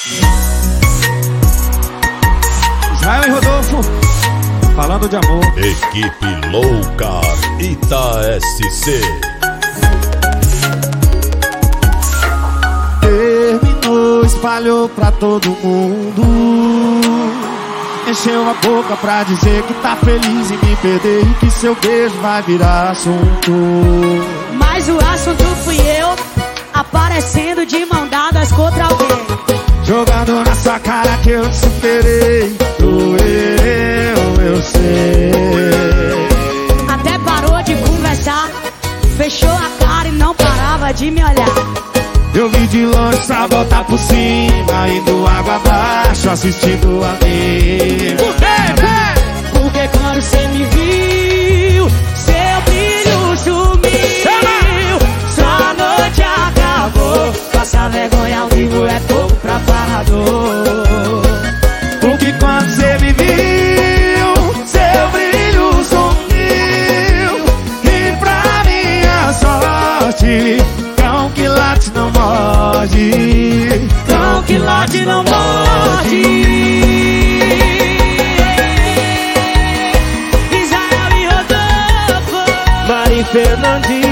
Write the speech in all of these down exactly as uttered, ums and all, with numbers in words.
Israel e Rodolfo, falando de amor. Equipe Louca Ita S C. Terminou, espalhou pra todo mundo. Encheu a boca pra dizer que tá feliz em me perder e que seu beijo vai virar assunto. Mas o assunto fui eu, aparecendo de mão dadas contra alguém. Jogando na sua cara que eu te superei. Doeu, eu sei. Até parou de conversar, fechou a cara e não parava de me olhar. Eu vi de longe só voltar por cima, indo água abaixo, assistindo a mim. Por quê? Porque quando cê me viu, seu brilho sumiu. Sua noite acabou, passar vergonha ao vivo é pouco pra falador. Porque quando cê me viu, seu brilho sumiu. E pra minha sorte, cão que late não morde. Cão que late não morde. Israel e Rodolfo, Mari Fernandes.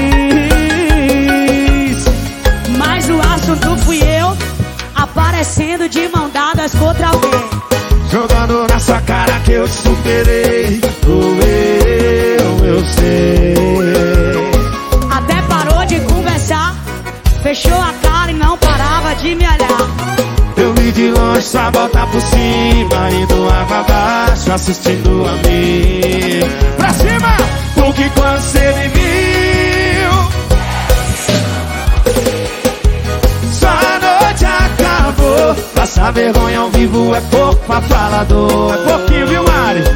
mas o assunto fui eu, aparecendo de mão dadas contra alguém. Jogando na sua cara que eu te superei. Doeu, eu sei. Até parou de conversar, fechou a cara e não parava de me olhar. Eu vi de longe só voltar por cima, indo água abaixo, assistindo a mim. Pra cima! Porque quando cê me viu, sua noite acabou. Passar vergonha ao vivo é pouco pra falador. É pouquinho, viu, Mari?